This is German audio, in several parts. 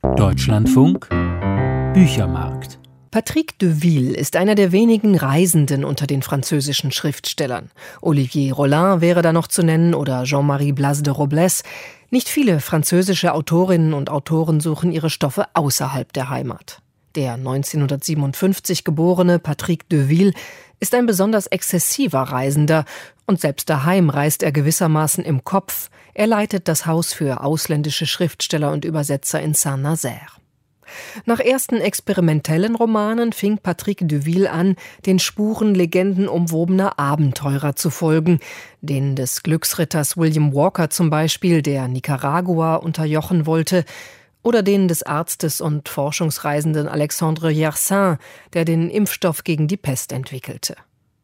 Deutschlandfunk Büchermarkt. Patrick de Ville ist einer der wenigen Reisenden unter den französischen Schriftstellern. Olivier Rolin wäre da noch zu nennen oder Jean-Marie Blas de Robles. Nicht viele französische Autorinnen und Autoren suchen ihre Stoffe außerhalb der Heimat. Der 1957 geborene Patrick de Ville ist ein besonders exzessiver Reisender und selbst daheim reist er gewissermaßen im Kopf. Er leitet das Haus für ausländische Schriftsteller und Übersetzer in Saint-Nazaire. Nach ersten experimentellen Romanen fing Patrick de Ville an, den Spuren legendenumwobener Abenteurer zu folgen, denen des Glücksritters William Walker zum Beispiel, der Nicaragua unterjochen wollte, oder denen des Arztes und Forschungsreisenden Alexandre Yersin, der den Impfstoff gegen die Pest entwickelte.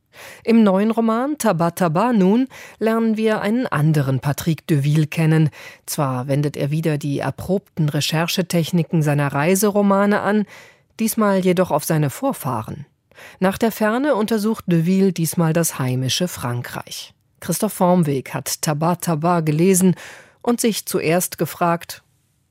Im neuen Roman Tabac Tabac nun lernen wir einen anderen Patrick de Ville kennen. Zwar wendet er wieder die erprobten Recherchetechniken seiner Reiseromane an, diesmal jedoch auf seine Vorfahren. Nach der Ferne untersucht de Ville diesmal das heimische Frankreich. Christoph Vormweg hat Tabac Tabac gelesen und sich zuerst gefragt: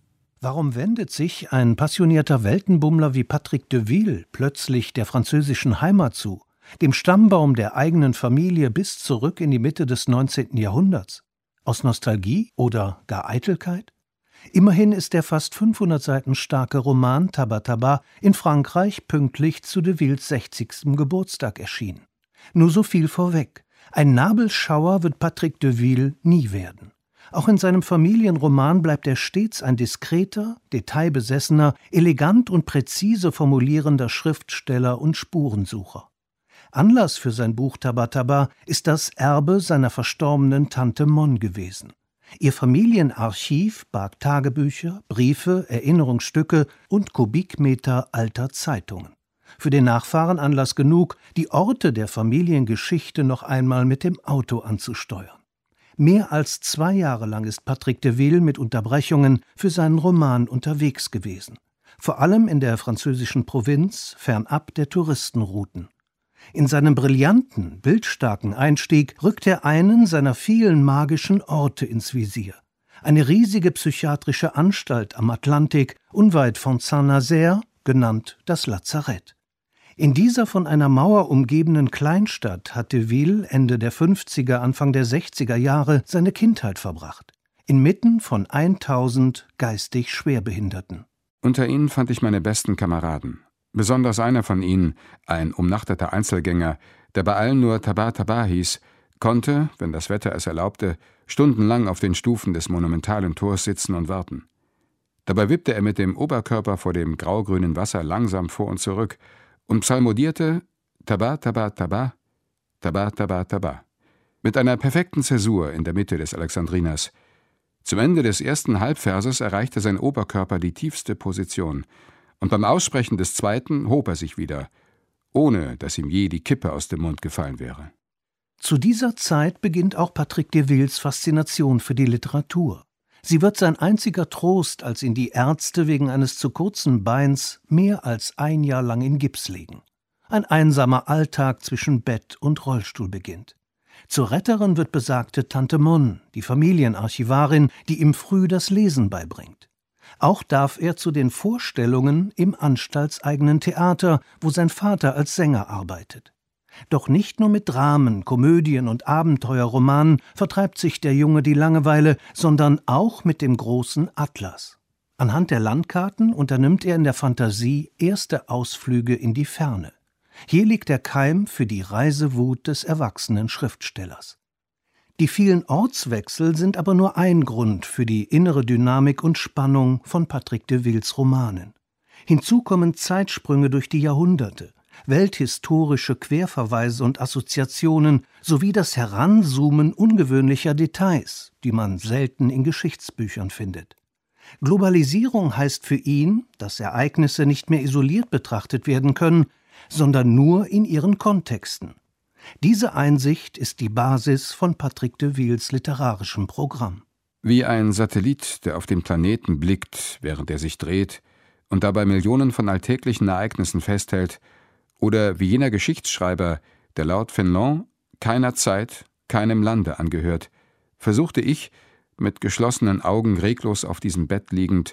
Warum wendet sich ein passionierter Weltenbummler wie Patrick de Ville plötzlich der französischen Heimat zu, dem Stammbaum der eigenen Familie bis zurück in die Mitte des 19. Jahrhunderts? Aus Nostalgie oder gar Eitelkeit? Immerhin ist der fast 500 Seiten starke Roman Tabac Tabac in Frankreich pünktlich zu de Villes 60. Geburtstag erschienen. Nur so viel vorweg: ein Nabelschauer wird Patrick de Ville nie werden. Auch in seinem Familienroman bleibt er stets ein diskreter, detailbesessener, elegant und präzise formulierender Schriftsteller und Spurensucher. Anlass für sein Buch Tabac Tabac ist das Erbe seiner verstorbenen Tante Mon gewesen. Ihr Familienarchiv barg Tagebücher, Briefe, Erinnerungsstücke und Kubikmeter alter Zeitungen. Für den Nachfahren Anlass genug, die Orte der Familiengeschichte noch einmal mit dem Auto anzusteuern. Mehr als 2 Jahre lang ist Patrick de Ville mit Unterbrechungen für seinen Roman unterwegs gewesen. Vor allem in der französischen Provinz, fernab der Touristenrouten. In seinem brillanten, bildstarken Einstieg rückt er einen seiner vielen magischen Orte ins Visier. Eine riesige psychiatrische Anstalt am Atlantik, unweit von Saint-Nazaire, genannt das Lazarett. In dieser von einer Mauer umgebenen Kleinstadt hat de Ville Ende der 50er, Anfang der 60er Jahre seine Kindheit verbracht. Inmitten von 1000 geistig Schwerbehinderten. Unter ihnen fand ich meine besten Kameraden. Besonders einer von ihnen, ein umnachteter Einzelgänger, der bei allen nur Tabac Tabac hieß, konnte, wenn das Wetter es erlaubte, stundenlang auf den Stufen des monumentalen Tors sitzen und warten. Dabei wippte er mit dem Oberkörper vor dem graugrünen Wasser langsam vor und zurück und psalmodierte Tabac Tabac Tabac, Tabac Tabac Tabac, mit einer perfekten Zäsur in der Mitte des Alexandriners. Zum Ende des ersten Halbverses erreichte sein Oberkörper die tiefste Position, und beim Aussprechen des zweiten hob er sich wieder, ohne dass ihm je die Kippe aus dem Mund gefallen wäre. Zu dieser Zeit beginnt auch Patrick de Villes Faszination für die Literatur. Sie wird sein einziger Trost, als ihn die Ärzte wegen eines zu kurzen Beins mehr als 1 Jahr lang in Gips legen. Ein einsamer Alltag zwischen Bett und Rollstuhl beginnt. Zur Retterin wird besagte Tante Mon, die Familienarchivarin, die ihm früh das Lesen beibringt. Auch darf er zu den Vorstellungen im anstaltseigenen Theater, wo sein Vater als Sänger arbeitet. Doch nicht nur mit Dramen, Komödien und Abenteuerromanen vertreibt sich der Junge die Langeweile, sondern auch mit dem großen Atlas. Anhand der Landkarten unternimmt er in der Fantasie erste Ausflüge in die Ferne. Hier liegt der Keim für die Reisewut des erwachsenen Schriftstellers. Die vielen Ortswechsel sind aber nur ein Grund für die innere Dynamik und Spannung von Patrick de Villes Romanen. Hinzu kommen Zeitsprünge durch die Jahrhunderte, welthistorische Querverweise und Assoziationen sowie das Heranzoomen ungewöhnlicher Details, die man selten in Geschichtsbüchern findet. Globalisierung heißt für ihn, dass Ereignisse nicht mehr isoliert betrachtet werden können, sondern nur in ihren Kontexten. Diese Einsicht ist die Basis von Patrick de Villes literarischem Programm. Wie ein Satellit, der auf den Planeten blickt, während er sich dreht und dabei Millionen von alltäglichen Ereignissen festhält, oder wie jener Geschichtsschreiber, der laut Fénelon keiner Zeit, keinem Lande angehört, versuchte ich, mit geschlossenen Augen reglos auf diesem Bett liegend,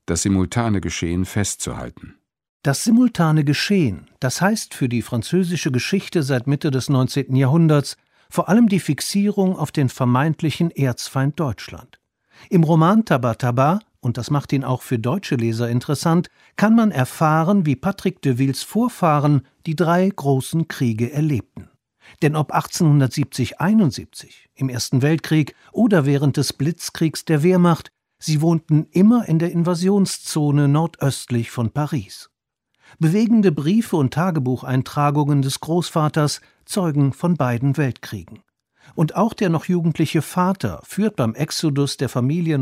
das simultane Geschehen festzuhalten. Das simultane Geschehen, das heißt für die französische Geschichte seit Mitte des 19. Jahrhunderts vor allem die Fixierung auf den vermeintlichen Erzfeind Deutschland. Im Roman Tabac Tabac, und das macht ihn auch für deutsche Leser interessant, kann man erfahren, wie Patrick de Wills Vorfahren die 3 großen Kriege erlebten. Denn ob 1870/71, im Ersten Weltkrieg oder während des Blitzkriegs der Wehrmacht, sie wohnten immer in der Invasionszone nordöstlich von Paris. Bewegende Briefe und Tagebucheintragungen des Großvaters zeugen von beiden Weltkriegen. Und auch der noch jugendliche Vater führt beim Exodus der Familie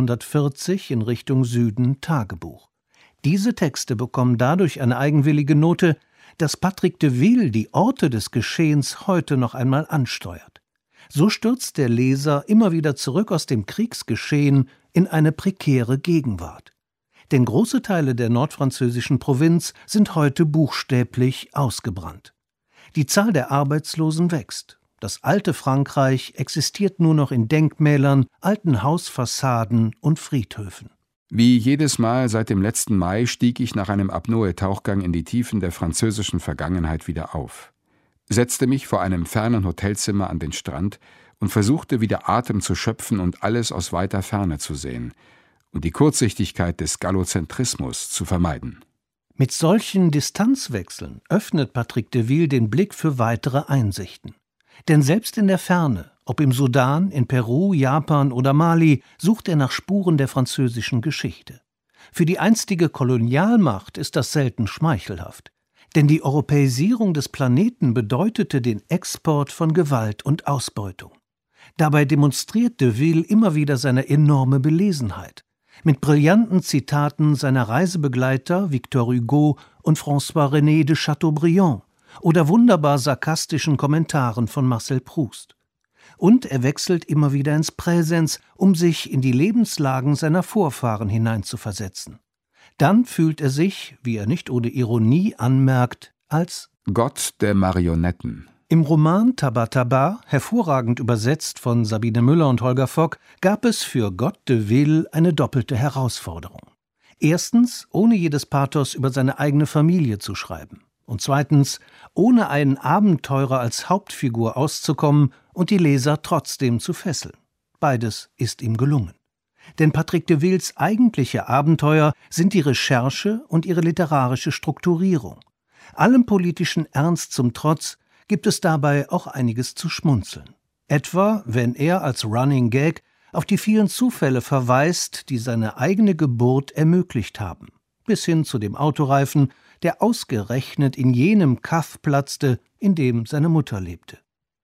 1940 in Richtung Süden Tagebuch. Diese Texte bekommen dadurch eine eigenwillige Note, dass Patrick de Wil die Orte des Geschehens heute noch einmal ansteuert. So stürzt der Leser immer wieder zurück aus dem Kriegsgeschehen in eine prekäre Gegenwart. Denn große Teile der nordfranzösischen Provinz sind heute buchstäblich ausgebrannt. Die Zahl der Arbeitslosen wächst. Das alte Frankreich existiert nur noch in Denkmälern, alten Hausfassaden und Friedhöfen. Wie jedes Mal seit dem letzten Mai stieg ich nach einem Apnoe-Tauchgang in die Tiefen der französischen Vergangenheit wieder auf, setzte mich vor einem fernen Hotelzimmer an den Strand und versuchte wieder Atem zu schöpfen und alles aus weiter Ferne zu sehen und die Kurzsichtigkeit des Gallozentrismus zu vermeiden. Mit solchen Distanzwechseln öffnet Patrick de Wil den Blick für weitere Einsichten. Denn selbst in der Ferne, ob im Sudan, in Peru, Japan oder Mali, sucht er nach Spuren der französischen Geschichte. Für die einstige Kolonialmacht ist das selten schmeichelhaft. Denn die Europäisierung des Planeten bedeutete den Export von Gewalt und Ausbeutung. Dabei demonstriert de Wil immer wieder seine enorme Belesenheit. Mit brillanten Zitaten seiner Reisebegleiter Victor Hugo und François-René de Chateaubriand oder wunderbar sarkastischen Kommentaren von Marcel Proust. Und er wechselt immer wieder ins Präsens, um sich in die Lebenslagen seiner Vorfahren hineinzuversetzen. Dann fühlt er sich, wie er nicht ohne Ironie anmerkt, als Gott der Marionetten. Im Roman Tabac Tabac, hervorragend übersetzt von Sabine Müller und Holger Fock, gab es für Gott de Wil eine doppelte Herausforderung. Erstens, ohne jedes Pathos über seine eigene Familie zu schreiben. Und zweitens, ohne einen Abenteurer als Hauptfigur auszukommen und die Leser trotzdem zu fesseln. Beides ist ihm gelungen. Denn Patrick de Wils eigentliche Abenteuer sind die Recherche und ihre literarische Strukturierung. Allem politischen Ernst zum Trotz gibt es dabei auch einiges zu schmunzeln. Etwa, wenn er als Running Gag auf die vielen Zufälle verweist, die seine eigene Geburt ermöglicht haben, bis hin zu dem Autoreifen, der ausgerechnet in jenem Kaff platzte, in dem seine Mutter lebte.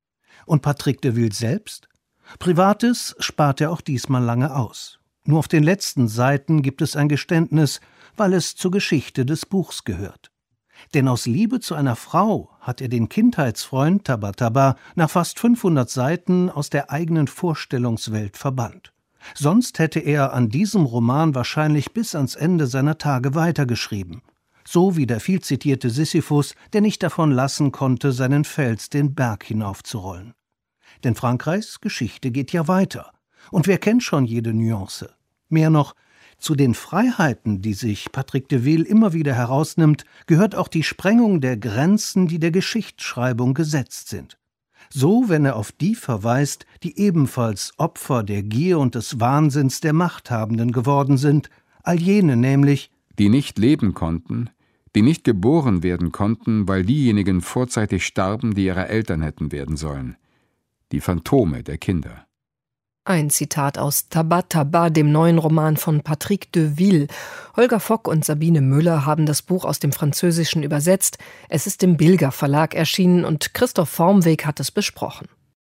Und Patrick de Wil selbst? Privates spart er auch diesmal lange aus. Nur auf den letzten Seiten gibt es ein Geständnis, weil es zur Geschichte des Buchs gehört. Denn aus Liebe zu einer Frau hat er den Kindheitsfreund Tabac Tabac nach fast 500 Seiten aus der eigenen Vorstellungswelt verbannt. Sonst hätte er an diesem Roman wahrscheinlich bis ans Ende seiner Tage weitergeschrieben. So wie der vielzitierte Sisyphus, der nicht davon lassen konnte, seinen Fels den Berg hinaufzurollen. Denn Frankreichs Geschichte geht ja weiter. Und wer kennt schon jede Nuance? Mehr noch, zu den Freiheiten, die sich Patrick de Wil immer wieder herausnimmt, gehört auch die Sprengung der Grenzen, die der Geschichtsschreibung gesetzt sind. So, wenn er auf die verweist, die ebenfalls Opfer der Gier und des Wahnsinns der Machthabenden geworden sind, all jene nämlich, die nicht leben konnten, die nicht geboren werden konnten, weil diejenigen vorzeitig starben, die ihre Eltern hätten werden sollen. Die Phantome der Kinder. Ein Zitat aus Tabac Tabac, dem neuen Roman von Patrick de Wil. Holger Fock und Sabine Müller haben das Buch aus dem Französischen übersetzt. Es ist im Bilger Verlag erschienen und Christoph Vormweg hat es besprochen.